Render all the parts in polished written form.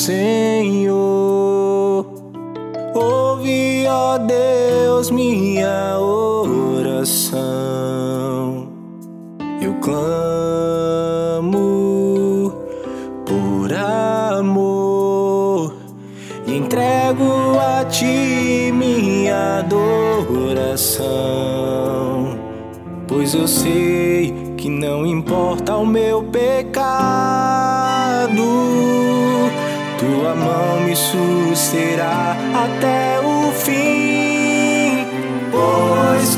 Senhor. Ouve, ó Deus, minha oração. Eu clamo por amor e entrego a Ti minha adoração, pois eu sei que não importa o meu pecado, Tua mão me susterá até o fim, pois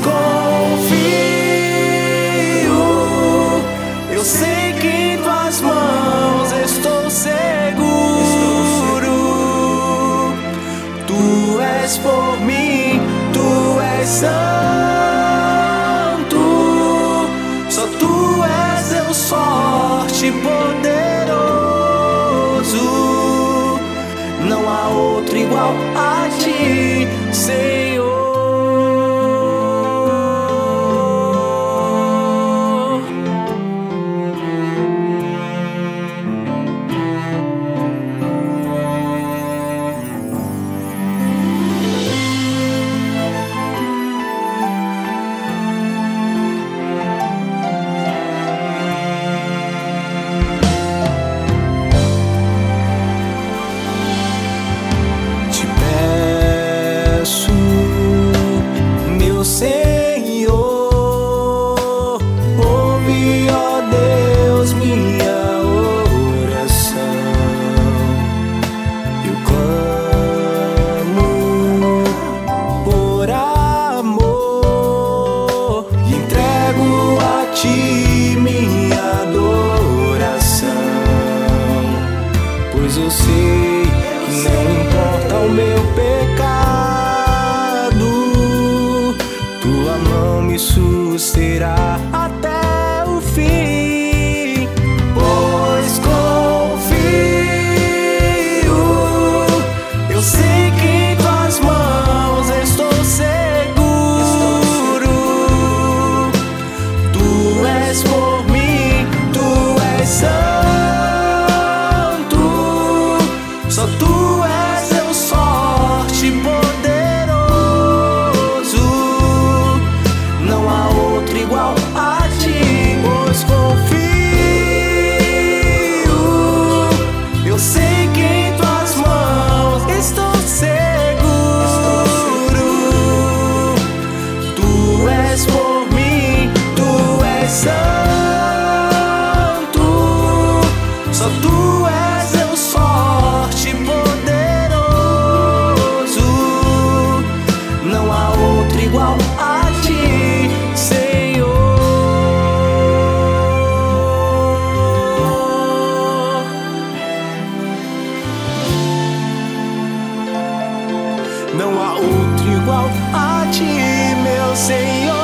confio, eu sei que em Tuas mãos estou seguro. Tu és por mim, Tu és santo, só Tu és Deus forte e poderoso. Não há outro igual a Ti, Senhor. Senhor, ouve, ó Deus, minha oração. Eu clamo por amor e entrego a Ti minha adoração, pois eu sei que não importa o meu pecado, Tua mão me susterá até o fim, pois confio, eu sei que em Tuas mãos estou seguro. Tu és por mim, Tu és santo, só Tu és Deus forte e poderoso. Não há outro igual a Ti, pois confio, eu sei que em Tuas mãos estou seguro. Tu és por mim, Tu és santo, só Tu és Deus forte e poderoso. Não há outro igual a Ti, Senhor. Não há outro igual a Ti, meu Senhor.